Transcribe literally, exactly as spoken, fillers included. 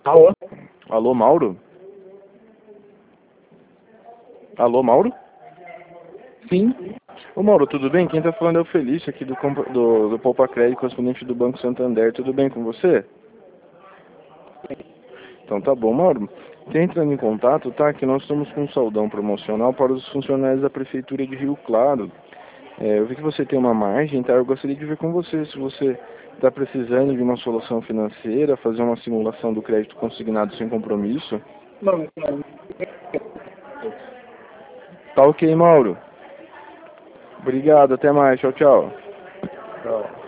Alô? Alô, Mauro? Alô, Mauro? Sim. Ô, Mauro, tudo bem? Quem tá falando é o Felício aqui do, compa- do, do Poupa Crédito, correspondente do Banco Santander. Tudo bem com você? Então tá bom, Mauro. Quem entrando em contato, tá? Que nós estamos com um saldão promocional para os funcionários da Prefeitura de Rio Claro. É, eu vi que você tem uma margem, tá? Eu gostaria de ver com você se você está precisando de uma solução financeira, fazer uma simulação do crédito consignado sem compromisso. Não, não. Tá ok, Mauro. Obrigado, até mais. Tchau, tchau. Não.